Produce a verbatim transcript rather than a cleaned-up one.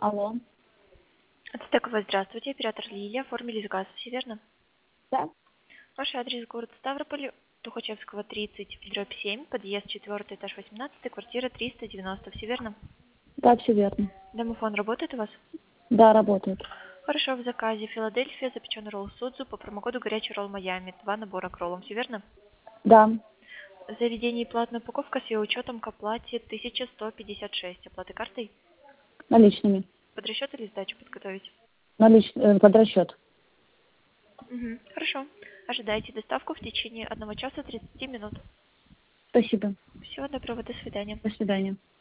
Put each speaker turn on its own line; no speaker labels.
Алло.
Ацтекова, здравствуйте. Оператор Лилия. Оформили заказ. Все верно?
Да?
Ваш адрес город Ставрополь, Тухачевского, тридцать, дробь семь, подъезд четвертый, этаж восемнадцать, квартира триста девяносто. Все верно?
Да, все верно.
Домофон работает у вас?
Да, работает.
Хорошо, в заказе Филадельфия, запеченный ролл Судзу, по промокоду горячий ролл Майами. Два набора к роллам. Все верно?
Да,
Заведение и платная упаковка с ее учетом к оплате тысяча сто пятьдесят шесть. Оплаты картой?
наличными.
Под расчет или сдачу подготовить?
Налич... э, под расчет.
Угу. Хорошо. Ожидайте доставку в течение одного часа тридцати минут.
Спасибо.
Всего доброго, до свидания.
До свидания.